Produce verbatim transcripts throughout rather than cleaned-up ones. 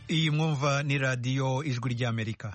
iyi mwumva ni radiyo ijwi ry'Amerika.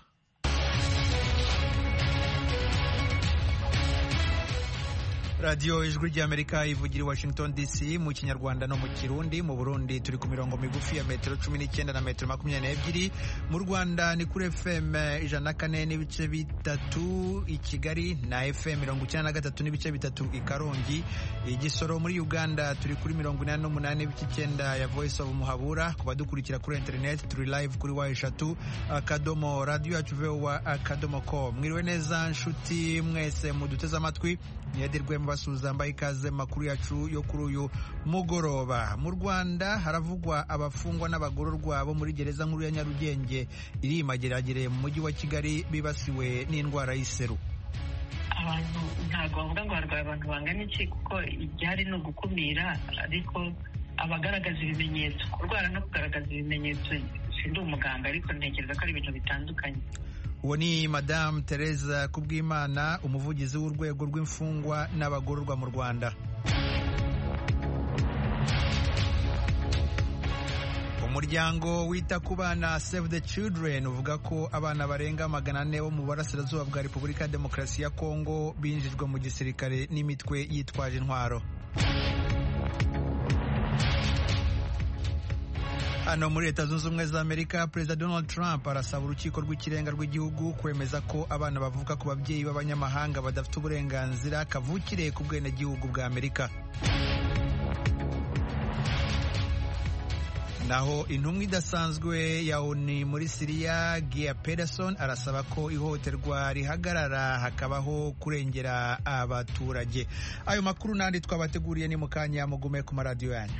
radiyo ijwi ry'Amerika ivugira i Washington D C mu kinyarwanda no mu kirundi. Mu Burundi turi ku mirongo migufi ya metero cumi n'icyenda na metero makumyabiri n'ebyiri. Mu Rwanda ni kuri F M ijana na kane n'ibice bitatu i Kigali na F M mirongo icyenda na gatatu n'ibice bitatu i Karongi. Igisoro muri Uganda turi kuri mirongo inani n'umunani n'ibice icyenda ya Voice of Muhabura. Ku badukurikira kuri internet turi live kuri wa eshatu akadomo radio yacu voa akadomo com. Mwiriwe neza nshuti mwese muduteze amatwi, niyadirwe mbasuza mbaye ikaze makuru yacu yo kuri uyu mugoroba. Mu Rwanda haravugwa abafungwa n'abagororwa bo muri gereza nkuru ya Nyarugenge iri Mageragere mu mujyi wa Kigali bibasiwe n'indwara y'iseru. Abantu ntabwo bavuga ngo barwaye abantu bangana iki, kuko ibyari no gukumira, ariko abagaragaza ibimenyetso, kurwara no kugaragaza ibimenyetso sindi umuganga, ariko ntekereza ko ari ibintu bitandukanye. Uwo ni Madame Teresa Kubwimana, umuvugizi w'urwego rw'imfungwa n'abagororwa mu Rwanda. Umuryango wita ku bana Save the Children uvuga ko abana barenga magana ane bo mu burasirazuba bwa Repubulika ya Demokarasi ya Kongo binjijwe mu gisirikare n'imitwe yitwaje intwaro. Hano muri Leta Zunze Ubumwe za Amerika, Perezida Donald Trump arasaba urukiko rw'ikirenga rw'igihugu kwemeza ko abana bavuka ku babyeyi b'abanyamahanga badafite uburenganzira kavukire ku bwenegihugu bwa Amerika. Naho intumwa idasanzwe ya O N U muri Syria, Geir Pedersen, arasaba ko ihohoterwa rihagarara hakabaho kurengera abaturage. Ayo makuru nandi twabateguriye ni mukanya, mugume ku maradiyo yanyu.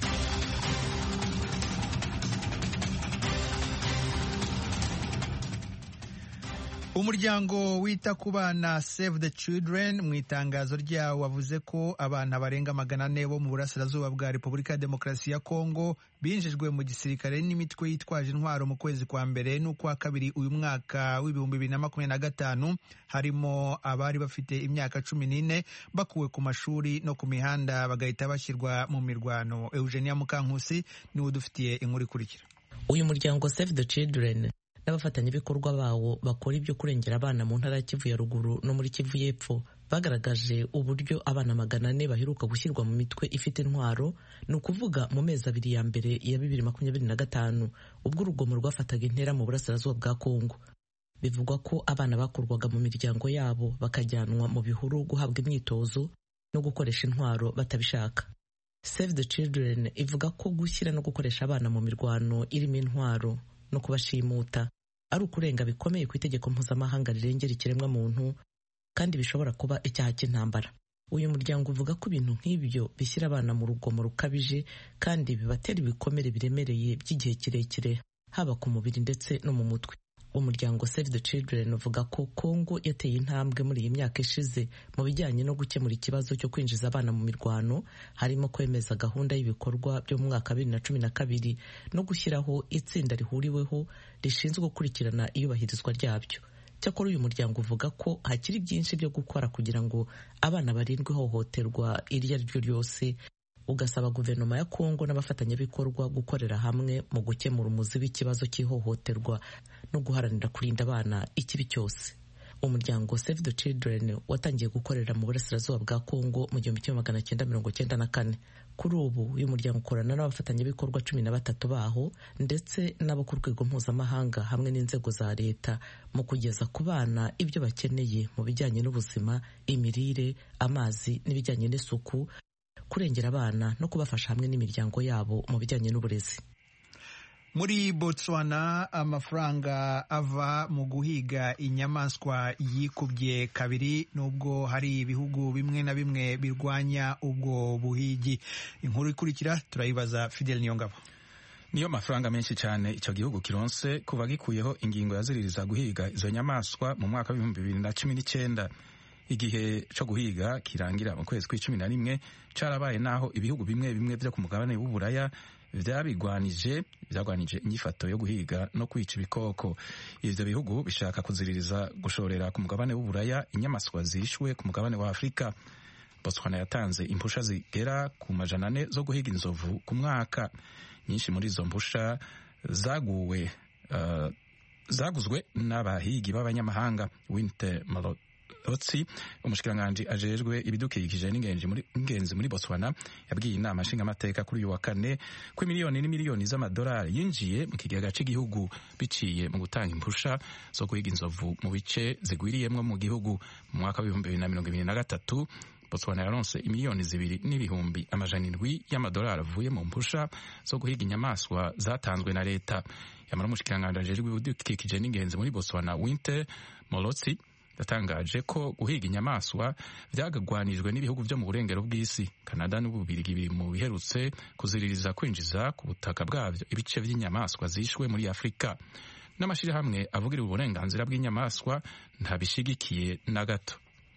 Umuryango wita ku bana Save the Children mu itangazo ryawo wavuze ko abana barenga magana ane bo mu burasirazuba bwa Repubulika ya Demokarasi ya Kongo binjijwe mu gisirikare n'imitwe yitwaje intwaro mu kwezi kwa mbere n'ukwa kabiri uyu mwaka w'ibihumbi bibiri na makumyabiri na gatanu, harimo abari bafite imyaka cumi n'ine bakuwe ku mashuri no ku mihanda bagahita bashyirwa mu mirwano. Eugenia Mukankusi niwe udufitiye inkuru ikurikira. Uyu muryango Save the Children n'abafatanyabikorwa bawo bakora ibyo kurengera abana mu ntara ya Kivu ya ruguru no muri Kivu y'epfo bagaragaje uburyo abana magana ane baheruka gushyirwa mu mitwe ifite intwaro, ni ukuvuga mu mezi abiri ya mbere ya bibiri makumyabiri na gatanu ubwo urugomo rwafataga intera mu burasirazuba bwa Kongo. Bivugwa ko abana bakurwaga mu miryango yabo bakajyanwa mu bihuru guhabwa imyitozo no gukoresha intwaro batabishaka. Save the Children ivuga ko gushyira no gukoresha abana mu mirwano irimo intwaro no kubashimuta ari ukurenga bikomeye ku itegeko mpuzamahanga rirengera ikiremwa muntu, kandi bishobora kuba icyaha cy'intambara. Uyu muryango uvuga ko ibintu nk'ibyo bishyira abana mu rugomo rukabije kandi bibatera ibikomere biremereye by'igihe kirekire, haba ku mubiri ndetse no mu mutwe. Umuryango Save the Children uvuga ko Kongo yateye intambwe muri iyi myaka ishize mu bijyanye no gukemura ikibazo cyo kwinjiza abana mu mirwano, harimo kwemeza gahunda y'ibikorwa byo mu mwaka wa bibiri na cumi na kabiri no gushyiraho itsinda rihuriweho rishinzwe gukurikirana iyubahirizwa ryabyo. Cyakora uyu muryango uvuga ko hakiri byinshi byo gukora kugira ngo abana barindwe ihohoterwa iryo ari ryo ryose, ugasaba guverinoma ya Kongo n'abafatanyabikorwa gukorera hamwe mu gukemura umuzi w'ikibazo cy'ihohoterwa no guharanira kurinda abana ikibi cyose. Umuryango Save the Children watangiye gukorera mu burasirazuba bwa Kongo mu gihumbi kimwe magana cyenda mirongo cyenda na kane. Kuri ubu uyu muryango ukorana n'abafatanyabikorwa cumi na batatu baho ndetse n'abo ku rwego mpuzamahanga hamwe n'inzego za leta mu kugeza ku bana ibyo bakeneye mu bijyanye n'ubuzima, imirire, amazi n'ibijyanye n'isuku, kurengera abana no kubafasha hamwe n'imiryango yabo mu bijyanye n'uburezi. Muri Botswana amafaranga ava mu guhiga inyamaswa yikubye kabiri, nubwo hari ibihugu bimwe na bimwe birwanya ubwo buhigi. Inkuru ikurikira turayibaza Fidel Niyongabo. Niyo mafaranga menshi cyane icyo gihugu kironse kuva gikuyeho ingingo yaziririza guhiga izo nyamaswa mu mwaka w'ibihumbi bibiri na cumi n'icyenda. Igihe cyo guhiga kirangira mu kwezi kw'icumi na rimwe carabaye naho ibihugu bimwe bimwe byo ku mugabane w'Uburaya vyabigwanije byagwanije inyifato yo guhiga no kwica ibikoko. Ivyo bihugu bishaka kuziririza gushorera ku mugabane w'Uburaya inyamaswa zishwe ku mugabane wa Afrika. Botswana yatanze impusha zigera ku majana ane zo guhiga inzovu ku mwaka. Nyinshi muri izo mpusha zaguwe uh, zaguzwe n'abahigi b'abanyamahanga. Winter Malotsi, umushikiranganji ajejwe ibidukikije n'ingenzi muri ingenzi muri Botswana, yabwiye inama nshingamateka kuri uyu wa kane ko miliyoni n'imiliyoni z'amadolari yinjiye mu kigega cy'igihugu biciye mu gutanga impusha zo guhiga inzovu mu bice zigwiriyemwo mu gihugu. Mu mwaka w'ibihumbi bibiri na mirongo ibiri na gatatu Botswana yaronse imiliyoni zibiri n'ibihumbi amajana indwi y'amadolari avuye mu mpusha zo guhiga inyamaswa zatanzwe na leta. Yamara umushikiranganji ajejwe ibidukikije n'ingenzi muri Botswana Winter Malotsi yatangaje ko guhiga inyamaswa vyagagwanijwe n'ibihugu vyo mu burengero bw'isi. Canada n'Ububirigi biri mu biherutse kuziririza kwinjiza ku butaka bwavyo ibice vy'inyamaswa zishwe muri Afrika. N'amashirahamwe avugira uburenganzira bw'inyamaswa ntabishigikiye na gato.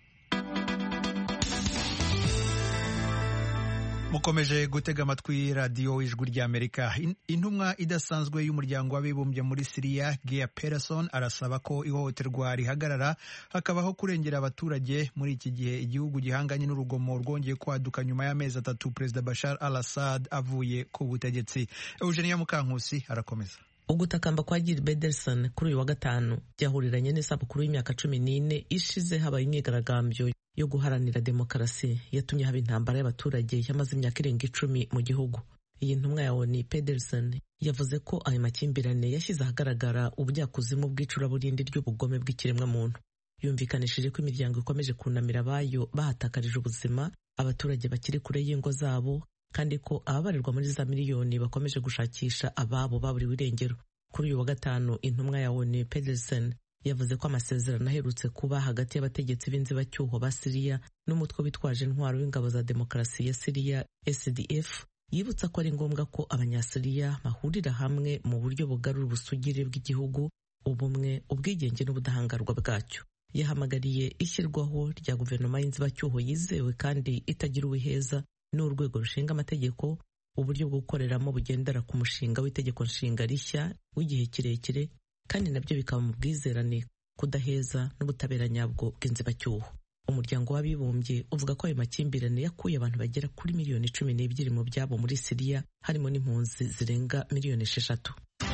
mukomeje gutega amatwi radiyo ijwi ry'Amerika. Intumwa idasanzwe y'umuryango w'abibumbye muri Siriya Geir Pedersen arasaba ko ihohoterwa rihagarara hakabaho kurengera abaturage muri iki gihe igihugu gihanganye n'urugomo rwongeye kwaduka nyuma y'amezi atatu Perezida Bashar al-Assad avuye ku butegetsi. Eugenia Mukankusi arakomeza. Ugutakamba kwa Geir Pedersen kuri uyu wa gatanu byahuriranye n'isabukuru y'imyaka cumi n'ine ishize habaye imyigaragambyo yo guharanira demokarasi yatumye haba intambara y'abaturage yamaze imyaka irenga icumi mu gihugu. Iyi ntumwa ya O N U Pedersen yavuze ko ayo makimbirane yashyize ahagaragara ubujyakuzimu bw'icuraburindi ry'ubugome bw'ikiremwamuntu. Yumvikanishije ko imiryango ikomeje kunamira abayo bahatakarije ubuzima, abaturage bakiri kure y'ingo zabo, kandi ko ababarirwa muri za miliyoni bakomeje gushakisha ababo baburiwe irengero. Kuri uyu wa gatanu intumwa ya O N U Pedersen yavuze ko amasezerano aherutse kuba hagati y'abategetsi b'inzibacyuho ba Siriya n'umutwe witwaje intwaro w'ingabo za demokarasi ya Siriya S D F yibutsa ko ari ngombwa ko abanyasiriya bahurira hamwe mu buryo bugarura ubusugire bw'igihugu, ubumwe, ubwigenge n'ubudahangarwa bwacyo. Yahamagariye ishyirwaho rya guverinoma y'inzibacyuho yizewe kandi itagira uwiheza n'urwego rushinga amategeko, uburyo bwo gukoreramo bugendera ku mushinga w'itegeko nshinga rishya w'igihe kirekire, kandi nabyo bikaba mu bwizerane, kudaheza n'ubutabera nyabwo bw'inzibacyuho. Umuryango w'abibumbye uvuga ko ayo makimbirane yakuye abantu bagera kuri miliyoni cumi n'ebyiri mu byabo muri Siriya, harimo n'impunzi zirenga miliyoni esheshatu.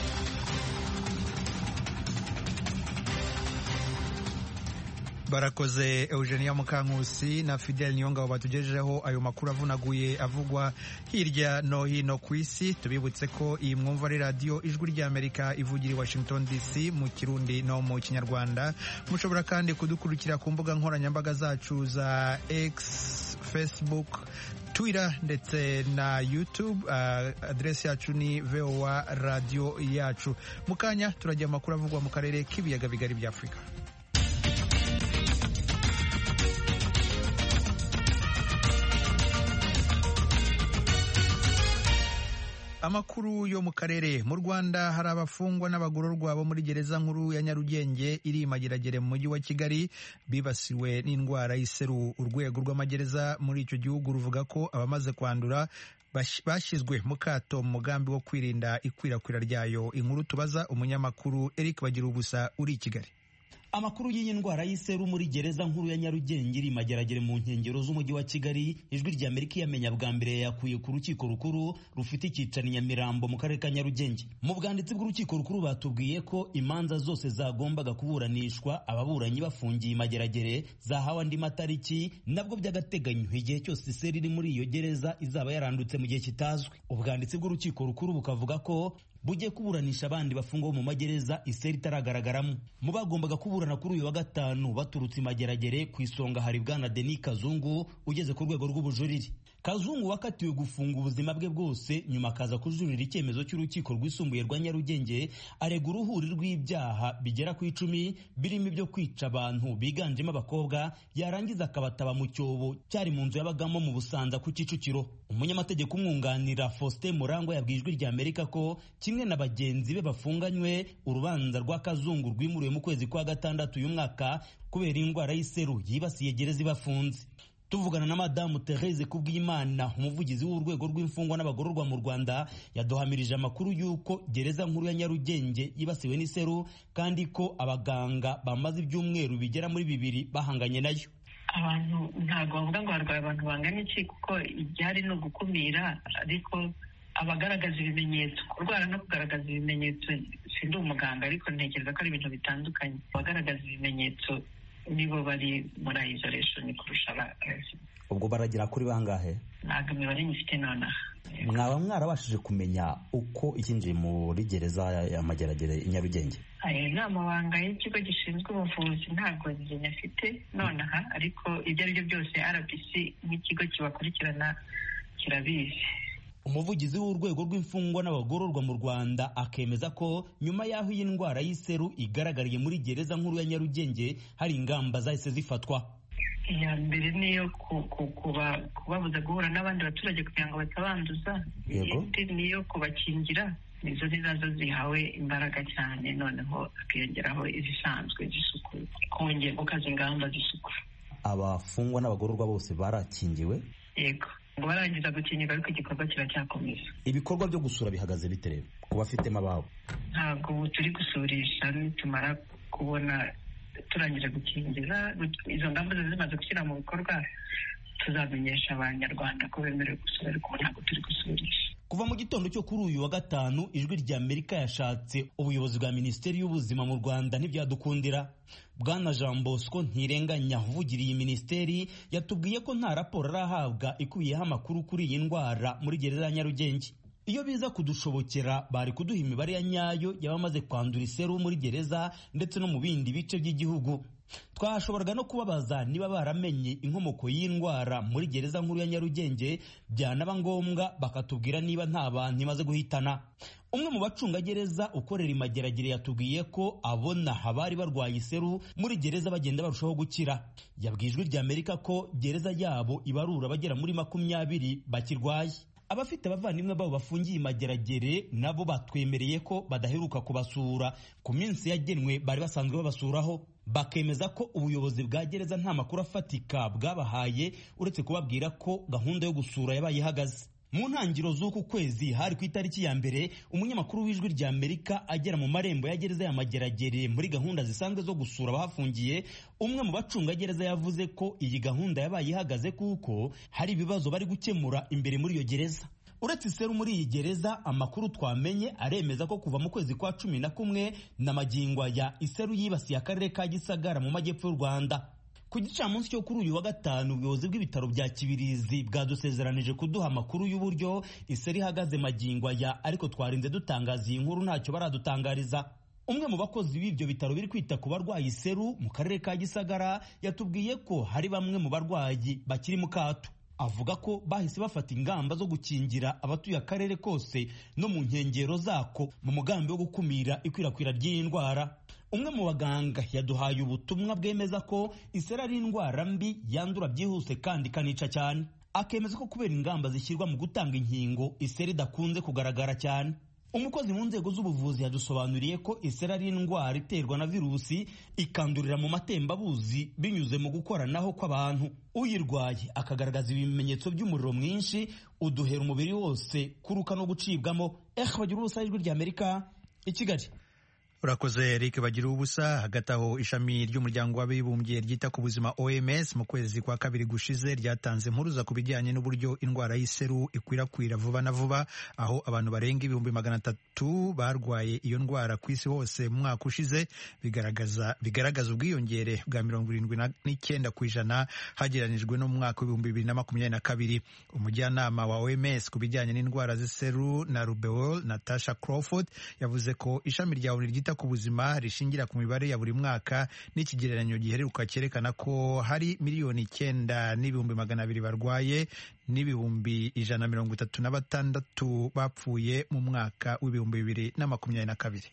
Barakoze Eugenia Mukankusi na Fidel Niyongabo batugejejeho ayo makuru avunaguye avugwa hirya no hino ku isi. Tubibutse ko iyi mwumva ari radiyo ijwi ry'Amerika ivugira i Washington D C mu Kirundi no mu Kinyarwanda. Mushobora kandi kudukurikira ku mbuga nkoranyambaga zacu za X, Facebook, Twitter ndetse na YouTube. Uh, adresi yacu ni V O A radio yacu. Mukanya turajya amakuru avugwa mu karere k'ibiyaga bigari bya Afrika. Amakuru yo mu karere. Mu Rwanda hari abafungwa n'abagororwa bo muri gereza nkuru ya Nyarugenge iri Mageragere mu mujyi wa Kigali bibasiwe n'indwara y'iseru. Urwego rw'amagereza muri icyo gihugu ruvuga ko abamaze kwandura bashyizwe mu kato mu mugambi wo kwirinda ikwirakwira ryayo. Inkuru tubaza umunyamakuru Eric Bagirubusa uri i Kigali. Amakuru y'iyi ndwara y'iseru muri gereza nkuru ya Nyarugenge iri Mageragere mu nkengero z'umujyi wa Kigali, ijwi ry'Amerika yamenya bwa mbere yakuye ku rukiko rukuru rufite icyicaro Nyamirambo mu karere ka Nyarugenge. Mu bwanditsi bw'urukiko rukuru batubwiye ko imanza zose zagombaga kuburanishwa ababuranyi bafungiye Mageragere zahawe andi matariki, nabwo by'agateganyo igihe cyose iseru iri muri iyo gereza izaba yarandutse mu gihe kitazwi. Ubwanditsi bw'urukiko rukuru bukavuga ko bugiye kuburanisha abandi bafungwa mu magereza iseru itaragaragaramu. Mu bagombaga kuburana kuri uyu wa gatanu baturutse Mageragere, ku isonga hari bwana Denis Kazungu ugeze ku rwego rw'ubujurire. Kazungu wakatiwe gufunga ubuzima bwe bwose, nyuma akaza kujurira icyemezo cy'urukiko rwisumbuye rwa Nyarugenge arega uruhuri rw'ibyaha bigera ku icumi birimo ibyo kwica abantu biganjemo abakobwa, yarangiza akabataba mu cyobo cyari mu nzu yabagamo mu Busanza ku Kicukiro. Umunyamategeko umwunganira Faustin Murangwa yabwiye ijwi ry'Amerika ko kimwe na bagenzi be bafunganywe, urubanza rwa Kazungu rwimuriwe mu kwezi kwa gatandatu uyu mwaka kubera indwara y'iseru yibasiye gereza ibafunze. Tuvugana na Madamu Therese Kubwimana, umuvugizi w'urwego rw'imfungwa n'abagororwa mu Rwanda, yaduhamirije amakuru y'uko gereza nkuru ya Nyarugenge yibasiwe n'iseru kandi ko abaganga bamaze ibyumweru bigera muri bibiri bahanganye nayo. Abantu ntabwo bavuga ngo barwaye abantu bangana iki, kuko ibyari no gukumira, ariko abagaragaza ibimenyetso, kurwara no kugaragaza ibimenyetso sindi umuganga ariko ntekereza ko ari ibintu bitandukanye. Abagaragaza ibimenyetso nibo bari muri isolation kurusha abazima. Ubwo baragira kuri bangahe? Ntabwo imibare nyifite nonaha. Mwaba mwarabashije kumenya uko ikinjiye muri gereza ya Mageragere i Nyarugenge? Aya ni amabanga y'ikigo gishinzwe ubuvuzi, ntabwo njye afite nonaha, ariko ibyo ari byo byose R B C nk'ikigo kibakurikirana kirabizi. Umuvugizi w'urwego rw'imfungwa n'abagororwa mu Rwanda akemeza ko nyuma y'aho iyi ndwara y'iseru igaragariye muri gereza nkuru ya Nyarugenge hari ingamba zahise zifatwa. Iya mbere niyo kubabuza guhura n'abandi baturage kugira ngo batabanduza, iyindi niyo kubakingira, nizo ni nazo zihawe imbaraga cyane, noneho hakiyongeraho izisanzwe z'isuku, kongera gukaza ingamba z'isuku. Abafungwa n'abagororwa bose barakingiwe? Yego, ngo barangiza gukingirwa ariko igikorwa kiracyakomeza. Ibikorwa byo gusura bihagaze bite rero ku bafitemo ababo? Ntabwo ubu turi gusurisha, nitumara kubona turangije gukingira izo ngamba zimaze gushyira mu bikorwa tuzamenyesha abanyarwanda ko bemerewe gusura, ariko ntabwo turi gusurisha. Kuva mu gitondo cyo kuri uyu wa gatanu Ijwi rya Amerika yashatse ubuyobozi bwa Minisiteri y'Ubuzima mu Rwanda ntibyadukundira. Bwana Jean Bosco Ntirenganya uvugiriye iyi minisiteri yatubwiye ko nta raporo arahabwa ikubiyeho amakuru kuri iyi ndwara muri gereza ya Nyarugenge. Iyo biza kudushobokera bari kuduha imibare ya nyayo y'abamaze kwandura iseru muri gereza ndetse no mu bindi bice by'igihugu. Twashoboraga no kubabaza niba baramenye inkomoko y'indwara muri gereza nkuru ya Nyarugenge, byanaba ngombwa bakatubwira niba nta bantu imaze guhitana. Umwe mu bacungagereza ukorera i Mageragere yatubwiye ko abona abari barwaye iseru muri gereza bagenda barushaho gukira. Yabwiye Ijwi rya Amerika ko gereza yabo ibarura bagera muri makumyabiri bakirwaye. Abafite abavandimwe babo bafungiye i Mageragere nabo batwemereye ko badaheruka kubasura ku minsi yagenwe bari basanzwe babasuraho. Bakemeza ko ubuyobozi bwa gereza nta makuru afatika bwabahaye uretse kubabwira ko gahunda yo gusura yabaye ihagaze. Mu ntangiriro z'uku kwezi hari ku itariki ya mbere umunyamakuru w'Ijwi rya Amerika agera mu marembo ya gereza ya Mageragere muri gahunda zisanzwe zo gusura abahafungiye. Umwe mu bacungagereza yavuze ko iyi gahunda yabaye ihagaze kuko hari ibibazo bari gukemura imbere muri iyo gereza. Uretse iseru muri iyi gereza, amakuru twamenye aremeza ko kuva mu kwezi kwa cumi na kumwe na magingo ya iseru yibasiye akarere ka Gisagara mu majyepfo y'u Rwanda. Ku gicamunsi cyo kuri uyu wa gatanu ubuyobozi bw'ibitaro bya Kibirizi bwadusezeranije kuduha amakuru y'uburyo iseru ihagaze magingo ya, ariko twarinze dutangaza iyi nkuru ntacyo baradutangariza. Umwe mu bakozi b'ibyo bitaro biri kwita ku barwayi iseru mu karere ka Gisagara yatubwiye ko hari bamwe mu barwayi bakiri mu kato. Avuga ko bahise bafata ingamba zo gukingira abatuye akarere kose no mu nkengero zako mu mugambi wo gukumira ikwirakwira ry'iyi ndwara. Umwe mu baganga yaduhaye ubutumwa bwemeza ko iseru ari indwara mbi yandura byihuse kandi kanica cyane. Akemeza ko kubera ingamba zishyirwa mu gutanga inkingo iseru idakunze kugaragara cyane. Umukozi mu nzego z'ubuvuzi yadusobanuriye ko iseru ari indwara iterwa na virusi ikandurira mu matembabuzi binyuze mu gukoranaho kw'abantu. Uyirwaye akagaragaza ibimenyetso by'umuriro mwinshi, uduhera umubiri wose, kuruka no gucibwamo. Eh bagira ubusa Ijwi rya Amerika i Kigali. Urakoze Eric bagira ubusa. Hagati aho ishami ry'umuryango w'abibumbye ryita ku buzima O M S mu kwezi kwa kabiri gushize ryatanze impuruza ku bijyanye n'uburyo indwara y'iseru ikwirakwira vuba na vuba, aho abantu barenga ibihumbi magana atatu barwaye iyo ndwara ku isi hose mu mwaka ushize, bigaragaza bigaragaza ubwiyongere bwa mirongo irindwi n'icyenda ku ijana hagereranijwe no mu mwaka w'ibihumbi bibiri na makumyabiri na kabiri. Umujyanama wa O M S ku bijyanye n'indwara z'iseru na rubeol Natasha Crawford yavuze ko ishami rya ONU ryita ku buzima rishingira ku mibare ya buri mwaka n'ikigereranyo giheruka cyerekana ko hari miliyoni icyenda n'ibihumbi magana abiri barwaye n'ibihumbi ijana na mirongo itatu na batandatu bapfuye mu mwaka w'ibihumbi bibiri na makumyabiri na kabiri.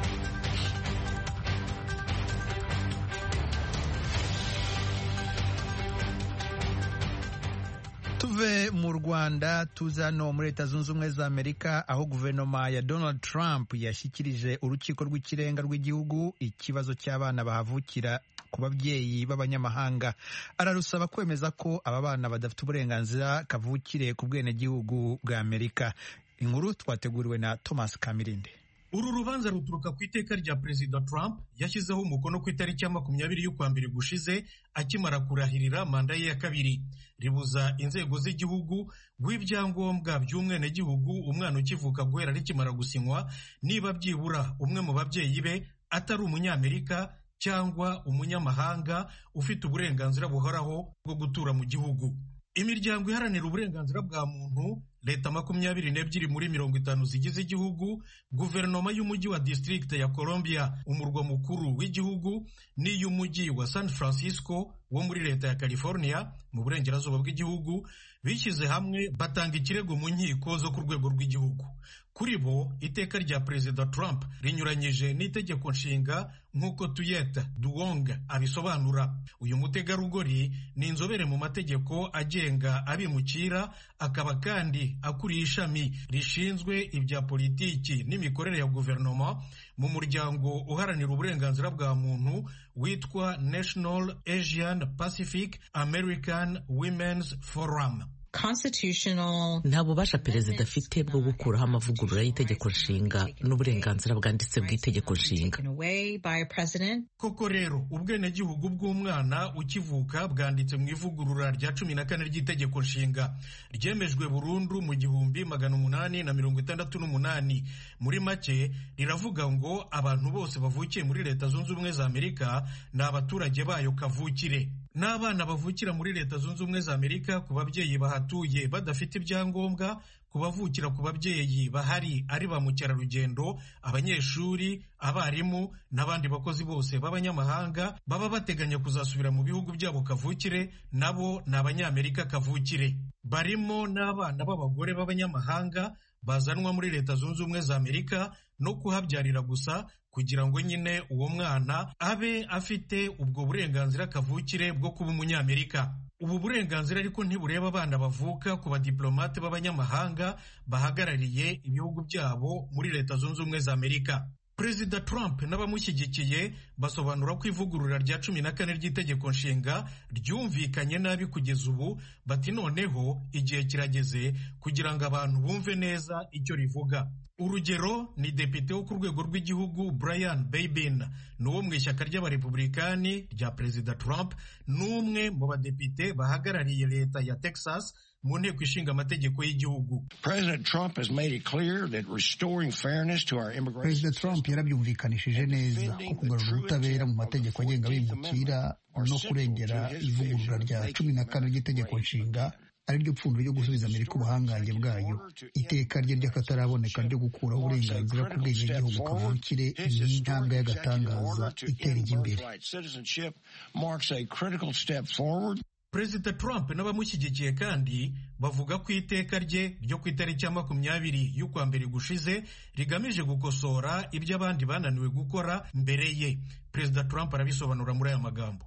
Tuve mu Rwanda tuza no muri Leta Zunze Ubumwe za Amerika, aho guverinoma ya Donald Trump yashyikirije urukiko rw'ikirenga rw'igihugu ikibazo cy'abana bahavukira ku babyeyi b'abanyamahanga. Ararusaba kwemeza ko aba bana badafite uburenganzira kavukire ku bwenegihugu bwa Amerika. Inkuru twateguriwe na Thomas Kamirinde. uru rubanza ruturuka ku iteka rya Perezida Trump yashyizeho umukono ku itariki ya makumyabiri y'ukwa mbere gushize akimara kurahirira manda ye ya kabiri. Ribuza inzego z'igihugu guha ibyangombwa by'umwenegihugu umwana ukivuka guhera rikimara gusinywa niba byibura umwe mu babyeyi be atari umunyamerika cyangwa umunyamahanga ufite uburenganzira buhoraho bwo gutura mu gihugu. Imiryango iharanira uburenganzira bwa muntu, leta makumyabiri n'ebyiri muri mirongo itanu zigize igihugu, guverinoma y'umujyi wa district ya Columbia umurwa mukuru w'igihugu, n'iy'umujyi wa San Francisco wo muri leta ya California mu burengerazuba bw'igihugu bishyize hamwe batanga ikirego mu nkiko zo ku rwego rw'igihugu. Kuri bo iteka rya Perezida Trump rinyuranyije n'itegeko nshinga nk'uko Tuyet Duong abisobanura. Uyu mutegarugori ni inzobere mu mategeko agenga abimukira, akaba kandi akuriye ishami rishinzwe ibya politiki n'imikorere ya guverinoma mu muryango uharanira uburenganzira bwa muntu witwa National Asian Pacific American Women's Forum. Nta bubasha perezida afite bwo gukuraho amavugurura y'itegeko nshinga n'uburenganzira bwanditse bw'itegeko nshinga. Koko rero ubwenegihugu bw'umwana ukivuka bwanditse mu ivugurura rya cumi na kane ry'itegeko nshinga ryemejwe burundu mu gihumbi magana umunani na mirongo itandatu n'umunani. Muri make riravuga ngo abantu bose bavukiye muri Leta Zunze Ubumwe za Amerika ni abaturage bayo kavukire. N'abana bavukira muri Leta Zunze Ubumwe za Amerika ku babyeyi bahatuye badafite ibyangombwa, ku bavukira ku babyeyi bahari ari ba mukerarugendo, abanyeshuri, abarimu n'abandi bakozi bose b'abanyamahanga baba bateganya kuzasubira mu bihugu byabo kavukire, nabo ni abanyamerika kavukire. Barimo n'abana b'abagore b'abanyamahanga bazanwa muri Leta Zunze Ubumwe za Amerika no kuhabyarira gusa kugira ngo nyine uwo mwana abe afite ubwo burenganzira kavukire bwo kuba umunyamerika. Ubu burenganzira ariko ntibureba abana bavuka ku badiplomate b'abanyamahanga bahagarariye ibihugu byabo muri Leta Zunze Ubumwe za Amerika. Perezida Trump n'abamushyigikiye basobanura ko ivugurura rya cumi na kane ry'itegeko nshinga ryumvikanye nabi kugeza ubu, bati noneho igihe kirageze kugira ngo abantu bumve neza icyo rivuga. Urugero ni depite wo ku rwego rw'igihugu Brian Babin, ni uwo mu ishyaka ry'abarepublikani rya Perezida Trump, n'umwe mu badepite bahagarariye leta ya Texas mu nteko ishinga amategeko y'igihugu. Perezida Trump yarabyumvikanishije neza ko kugarura ubutabera mu mategeko agenga abimukira no kurengera ivugurura rya cumi na kane ry'itegeko nshinga ari ryo pfundo ryo gusubiza Amerika ubuhangange bwayo. Iteka rye ry'akataraboneka ryo gukuraho uburenganzira ku bwenegihugu kavukire ni intambwe y'agatangaza itera ijya imbere. Perezida Trump n'abamushyigikiye kandi bavuga ko iteka rye ryo ku itariki ya makumyabiri y'ukwa mbere gushize rigamije gukosora ibyo abandi bananiwe gukora mbere ye. Perezida Trump arabisobanura muri aya magambo.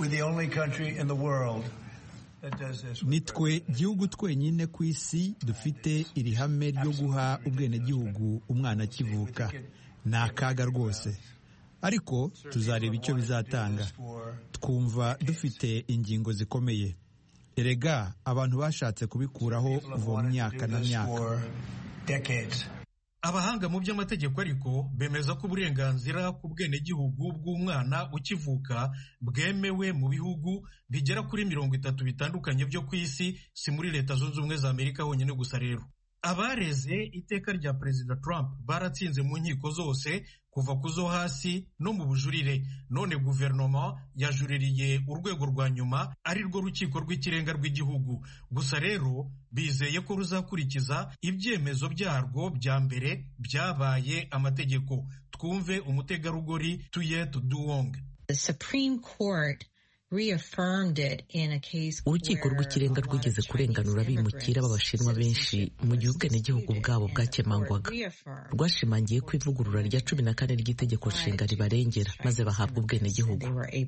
Nitwe gihugu twenyine ku isi dufite iri hame ryo guha ubwenegihugu umwana akivuka. Ni akaga rwose, ariko tuzareba icyo bizatanga. Twumva dufite ingingo zikomeye. Erega abantu bashatse kubikuraho kuva mu myaka na myaka. Abahanga mu by'amategeko ariko bemeza ko uburenganzira ku bwenegihugu bw'umwana ukivuka bwemewe mu bihugu bigera kuri mirongo itatu bitandukanye byo ku isi, si muri Leta Zunze Ubumwe za Amerika honyine gusa. Rero abareze iteka rya Perezida Trump baratsinze mu nkiko zose kuva ku zo hasi no mu bujurire. None guverinoma yajuririye urwego rwa nyuma ari rwo rukiko rw'ikirenga rw'igihugu. Gusa rero bizeye ko ruzakurikiza ibyemezo byarwo bya mbere byabaye amategeko. Twumve umutegarugori Tuyet Duong. Urukiko rw'ikirenga rwigeze kurenganura abimukira b'Abashinwa benshi mu gihe ubwenegihugu bwabo bwakemangwaga. Rwashimangiye ko ivugurura rya cumi na kane ry'itegeko nshinga ribarengera maze bahabwa ubwenegihugu.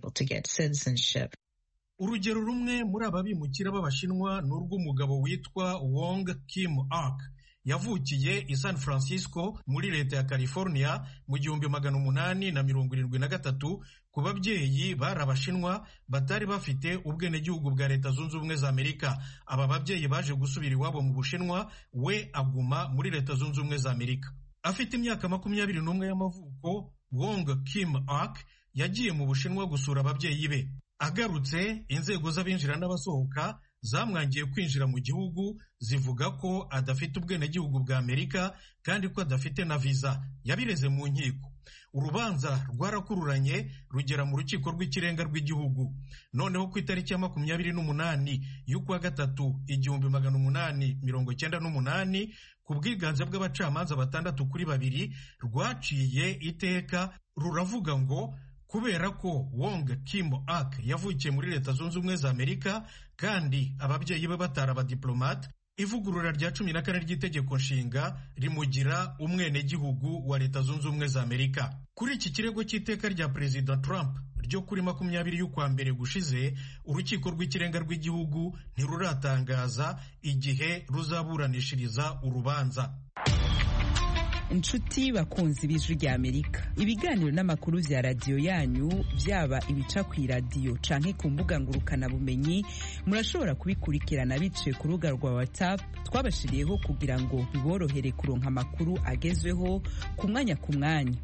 Urugero rumwe muri aba bimukira b'Abashinwa ni urw'umugabo witwa Wong Kim Ark. Yavukiye i San Francisco muri leta ya California mu gihumbi magana umunani na mirongo irindwi na gatatu ku babyeyi bari Abashinwa batari bafite ubwenegihugu bwa Leta Zunze Ubumwe za Amerika. Aba babyeyi baje gusubira iwabo mu Bushinwa, we aguma muri Leta Zunze Ubumwe za Amerika. afite imyaka makumyabiri n'umwe y'amavuko, Wong Kim Ark yagiye mu Bushinwa gusura ababyeyi be. Agarutse, inzego z'abinjira n'abasohoka zamwangiye kwinjira mu gihugu, zivuga ko adafite ubwenegihugu bwa Amerika kandi ko adafite na viza. Yabireze mu nkiko. Urubanza rwarakururanye rugera mu rukiko rw'ikirenga rw'igihugu. Noneho ku itariki ya makumyabiri n'umunani y'ukwa gatatu igihumbi magana umunani mirongo cyenda n'umunani, ku bwiganze bw'abacamanza batandatu kuri babiri, rwaciye iteka ruravuga ngo kubera ko Wong Kim Ark yavukiye muri Leta Zunze Ubumwe za Amerika kandi ababyeyi be batari abadiplomate, ivugurura rya cumi na kane ry'itegeko nshinga rimugira umwenegihugu wa Leta Zunze Ubumwe za Amerika. Kuri iki kirego cy'iteka rya Perezida Trump ryo kuri makumyabiri y'ukwa mbere gushize, urukiko rw'ikirenga rw'igihugu ntiruratangaza igihe ruzaburanishiriza urubanza. Inshuti bakunzi b'Ijwi rya Amerika, ibiganiro n'amakuru vya radiyo yanyu byaba ibica ku iradiyo canke ku mbuga ngurukana bumenyi, murashobora kubikurikirana biciye ku rubuga rwa WhatsApp twabashiriyeho kugira ngo biborohere kuronka amakuru agezweho ku mwanya ku mwanya.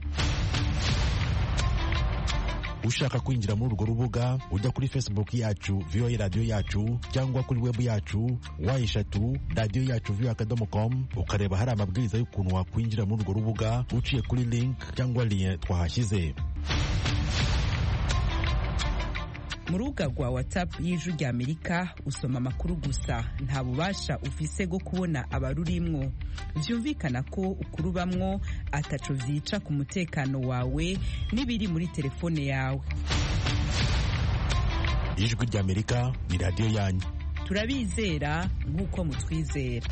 Ushaka kwinjira muri urwo rubuga ujya kuri Facebook yacu V O A Radio yacu cyangwa kuri web yacu wa eshatu radio yacu v o a akadomo com, ukareba hari amabwiriza y'ukuntu wakwinjira muri urwo rubuga uciye kuri link cyangwa lien twahashyize. Mu rubuga rwa WhatsApp y'Ijwi rya Amerika usoma amakuru gusa, nta bubasha ufise bwo kubona abarurimwo. Vyumvikana ko ukurubamwo ataco vyica ku mutekano wawe n'ibiri muri telefone yawe. Ijwi rya Amerika ni radio yanyu. Turabizera nk'uko mutwizera.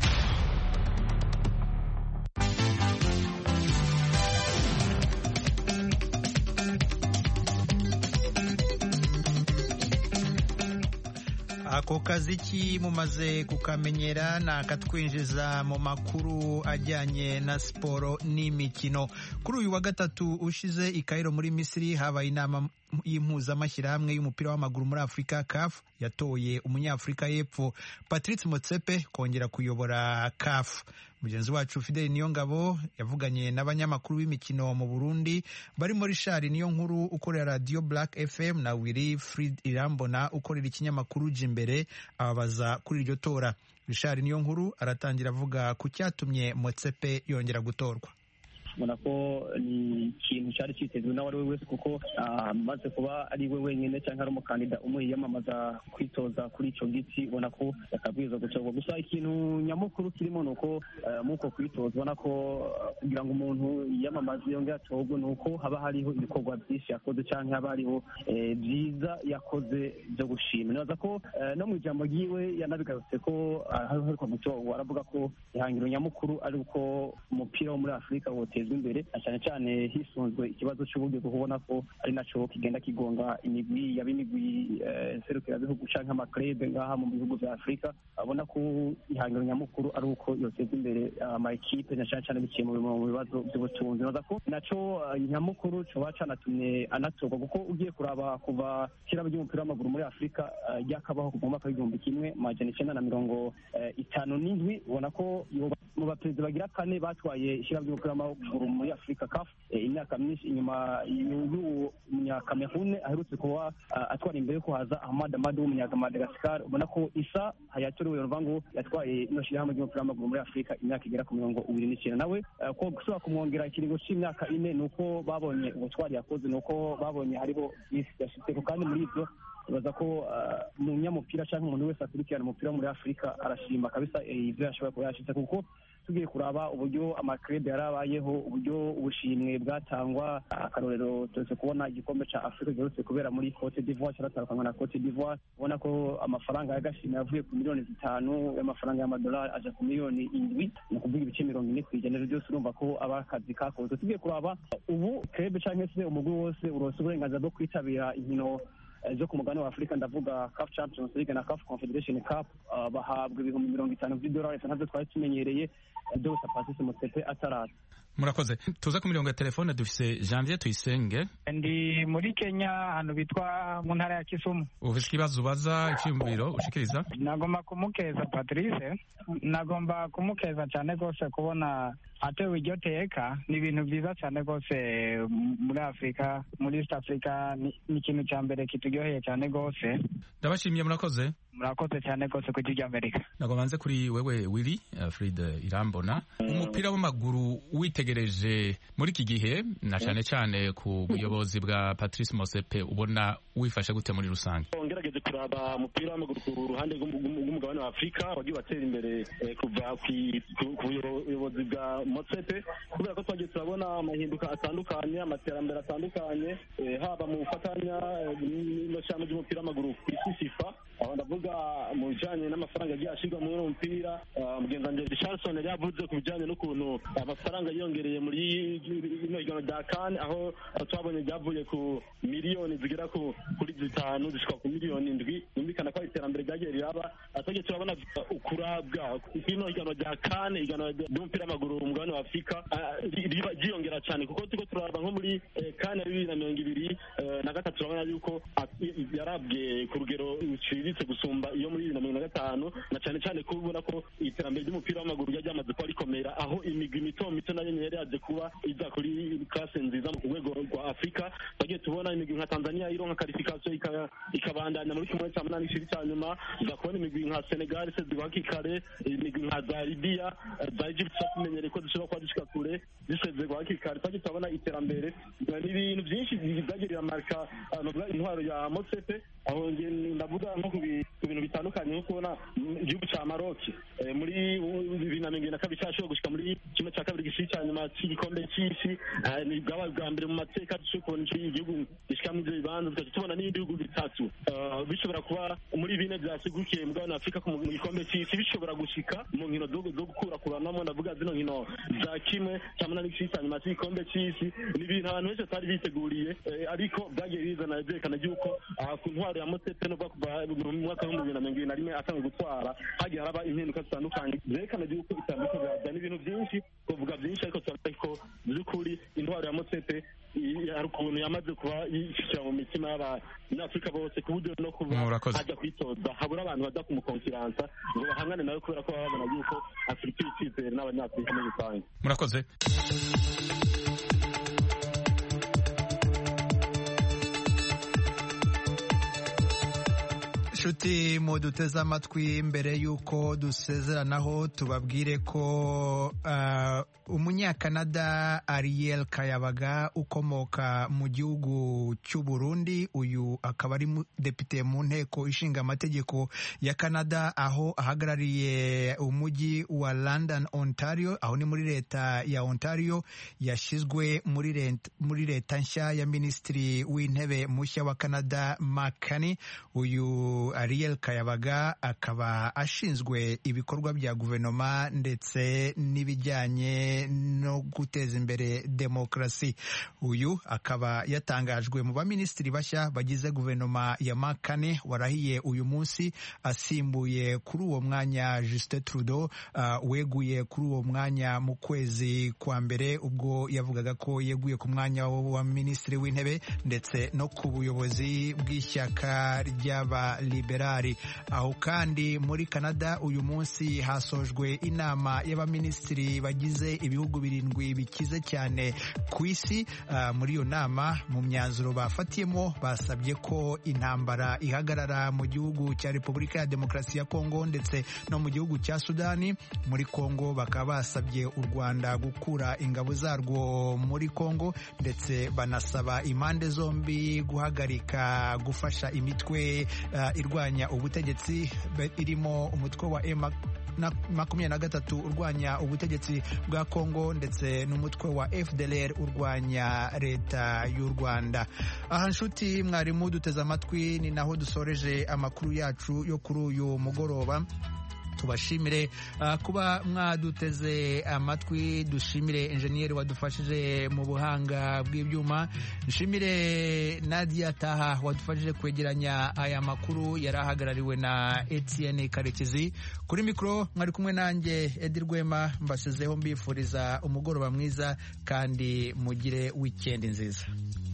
Ako kaziki mumaze kukamenyera na katwinjiza mu makuru ajyanye na siporo n'imikino. Kuri uyu wa gatatu ushize i Cairo muri Misiri habaye inama y'impuzamashyirahamwe y'umupira w'amaguru muri Afurika C A F yatoye umunyafurika y'Epfo Patrice Motsepe kongera kuyobora C A F. Mugenzi wacu Fidel Niyongabo yavuganye n'abanyamakuru b'imikino mu Burundi barimo Richard Niyonkuru ukorera Radio Black F M na Willy Fried Irambona ukorera ikinyamakuru Jimbere, ababaza kuri iryo tora. Richard Niyonkuru aratangira avuga ku cyatumye Motsepe yongera gutorwa. ubona ko ni ikintu cyari cyitezwe n'uwari we wese kuko amaze kuba ari we wenyine cyangwa ari umukandida umwe yiyamamaza kwitoza kuri icyo giti, ubona ko yakabwirizwa gutorwa. Gusa ikintu nyamukuru kirimo ni uko muko kwitoza ubona ko kugira ngo umuntu yiyamamaze yongere atorwe ni uko haba hariho ibikorwa byinshi yakoze cyangwa haba hariho byiza yakoze byo gushima. Nibaza ko no mu ijambo ryiwe yanabigarutse ko aheruka gutorwa, aravuga ko ihangiro nyamukuru ari uko umupira wo muri Afurika wotezwa imbere, cyane cyane hisunzwe ikibazo cy'uburyo kubona ko ari naco kigenda kigonga imigwi yaba imigwi serukirabihugu canke amaklebe ngaha mu bihugu vya Afurika. Abona ko ihangiro nyamukuru ari uko yoteza imbere ama ekipe na cyane cyane biciye mu bibazo by'ubutunzi. Nibaza ko naco nyamukuru coba canatumye anatorwa, kuko ugiye kuraba kuva kera by'umupira w'amaguru muri Afurika ryakabaho kuva mu mwaka w'igihumbi kimwe majana icenda na mirongo itanu n'indwi, ubona ko mu baperezida bagira kane batwaye ishyira ry'umupira w'amaguru muri Afurika C A F imyaka myinshi inyuma y'uwo munyakamerune aherutse kuba atwara imbere yo kuhaza Ahmad Ahmad w'umunyamadagascar. Ubona ko Isa Hayatou Ruvango yatwaye ino shyirahamwe ry'umupira w'amaguru muri Afurika imyaka igera ku mirongo ibiri n'icyenda. Nawe ko gusubira kumwongera ikiringo cy'imyaka ine ni uko babonye ubutwari yakoze, ni uko babonye hariho isi yashitseko, kandi muri ibyo baza ko umunyamupira cyangwa umuntu wese akurikirana umupira muri Afurika arashima kabisa ibyo yashoboye kuba yashitse, kuko tugiye kuraba uburyo amakrebe yarabayeho, uburyo ubushimwe bwatangwa. Akarorero tuze kubona igikombe ca Afrika giherutse kubera muri Cote d'Ivoire cyaratangwa na Cote d'Ivoire, ubona ko amafaranga y'agashimwe yavuye ku miliyoni zitanu y'amafaranga y'amadolari aja ku miliyoni indwi, ni ukuvuga ibice mirongo ine kw'ijana. Byose urumva ko abakazi kakoze. Tugiye kuraba ubu krebe canke se umugwi wose urose uburenganzira bwo kwitabira inkino zo ku mugabane wa Afurika, ndavuga C A F Champions League na C A F Confederation Cup, bahabwa ibihumbi mirongo itanu by'idolari, ntabyo twari tumenyereye byose Patrice Motsepe ataraza. murakoze. Tuza ku mirongo ya telefone dufise Janvier Tuyisenge. Ndi muri Kenya ahantu bitwa mu ntara ya Kisumu. Ufise ikibazo ubaza icyumviro ushikiriza? Nagomba kumukeza Patrice, nagomba kumukeza cyane rwose kubona atewe iryo teka. Ni ibintu byiza cyane rwose muri Afrika, muri East Africa, ni ikintu cya mbere kituryoheye cyane rwose. Ndabashimiye, murakoze. Murakoze cyane rwose ku gihugu Amerika. Nagomanze kuri wewe Willy Alfred Irambona. Umupira w'amaguru witegereje muri iki gihe na cyane cyane ku buyobozi bwa Patrice Motsepe, ubona wifashe gute muri rusange? Ngerageje kuraba umupira w'amaguru ku ruhande rw'umugabane wa Afrika wagiye batera imbere kuva ku buyobozi bwa Motsepe, kubera ko twagiye turabona amahinduka atandukanye, amaterambere atandukanye, haba mu gufatanya n'ishami ry'umupira w'amaguru ku isi FIFA. Aho ndavuga mu bijyanye n'amafaranga yagiye ashyirwa muri uwo mupira. Mugenzi Richardson yari yavuze ku bijyanye n'ukuntu amafaranga yiyongereye muri ino higanwa rya CAN, aho twabonye ryavuye ku miliyoni zigera kuri zitanu zishika ku miliyoni indwi. Yumvikana ko iterambere ryagiye riraba. Twagiye turabona ukurabwa ino higanwa rya CAN, higanwa ry'umupira w'amaguru mu mugabane wa Afurika ryiyongera cyane, kuko turiko turaba nko muri CAN ya bibiri na mirongo ibiri na gatatu turabona yuko yarabwe ku rugero ruciriritse gusumba iyo muri bibiri na mirongo na gatanu, na cyane cyane ko ubona ko iterambere ry'umupira w'amaguru ryari ryamaze kuba rikomera, aho imigwi mito mito nayo yari yaje kuba iza kuri classe nziza mu rwego rwa Afurika. Twagiye tubona imigwi nka Tanzania ironka qualification ikabandanya muri kimwe cya munani cya nyuma, iza kubona imigwi nka Senegal se zibaki kare, imigwi nka za Libya, za Egypt tumenyereye ko zishobora kuba zishika kure ziseze gwaki kare. Twagiye tubona iterambere n'ibintu byinshi byagirira marka novuga intwaro ya Motsepe, aho ndavuga nko ku bintu bitandukanye, nko kubona igihugu cya Maroc muri bibiri na mirongo ine na kabiri cyashoboye gushika muri kimwe cya kabiri gishiri cya nyuma cy'igikombe cy'isi. Ni bwabaye bwa mbere mu mateka dushobora kubona igihugu gishika muri ibyo bibanza, tugaca tubona n'ibindi bihugu bitatu bishobora kuba muri bine byasigukiye mu mugabane wa Afurika mu gikombe cy'isi bishobora gushika mu nkino zo gukurakuranamo. Ndavuga zino nkino za kimwe cya munani gishiri cya nyuma cy'igikombe cy'isi. Ni ibintu abantu benshi batari biteguriye, ariko byagiye bizana byerekana yuko ku ntwaro ya Motsepe no kuva mu mwaka wa bibiri na mirongo ibiri na rimwe atanga gutwara hagiye haraba impinduka zitandukanye zerekana yuko itandukanye byazana ibintu byinshi, kuvuga byinshi, ariko turavuga ko by'ukuri intwaro ya Motsepe hari ukuntu yamaze kuba yishyira mu mitima y'abanyafurika bose, ku buryo no kuba hajya kwitoza habura abantu bajya kumukonfiransa ngo bahangane nawe, kubera ko baba babona yuko Afurika icyizere n'abanyafurika muri rusange. Murakoze. Nshuti muduteze amatwi, mbere y'uko dusezeranaho tubabwire ko uh, umunyakanada Ariel Kayabaga ukomoka mu gihugu cy'u Burundi, uyu akaba ari depite mu nteko ishinga amategeko ya Canada, aho ahagarariye umujyi wa London, Ontario, aho ni muri leta ya Ontario, yashizwe muri leta muri leta nshya ya minisitiri w'intebe mushya wa Canada Mark Carney. Uyu Ariel Kayabaga akaba ashinzwe ibikorwa bya guverinoma ndetse n'ibijyanye no guteza imbere demokarasi. Uyu akaba yatangajwe mu baminisitiri bashya bagize guverinoma ya Mark Carney warahiye uyu munsi, asimbuye kuri uwo mwanya Justin Trudeau uh, weguye kuri uwo mwanya mu kwezi kwa mbere, ubwo yavugaga ko yeguye ku mwanya wa minisitiri w'intebe ndetse no ku buyobozi bw'ishyaka ry'aba liberali. Aho kandi muri Canada uyu munsi hasojwe inama y'abaminisitiri bagize ibihugu birindwi bikize cyane ku isi. Uh, muri iyo nama mu myanzuro bafatiyemo basabye ko intambara ihagarara mu gihugu cya Repubulika ya Demokarasi ya Kongo ndetse no mu gihugu cya Sudani. Muri Kongo bakaba basabye u Rwanda gukura ingabo zarwo muri Kongo, ndetse banasaba impande zombi guhagarika gufasha imitwe uh, irwanya ubutegetsi irimo umutwe wa M makumyabiri na gatatu urwanya ubutegetsi bwa Kongo ndetse n'umutwe wa F D L R urwanya leta y'u Rwanda. Aha nshuti mwarimu duteze amatwi, ni naho dusoreje amakuru yacu yo kuri uyu mugoroba. tubashimire uh, kuba mwaduteze amatwi, dushimire enjeniyeri wadufashije mu buhanga bw'ibyuma, nshimire Nadia Taha wadufashije kwegeranya aya makuru, yari ahagarariwe na Etienne Karekezi. Kuri mikoro mwari kumwe nanjye Edi Rwema, mbasezeho mbifuriza umugoroba mwiza kandi mugire weekend nziza.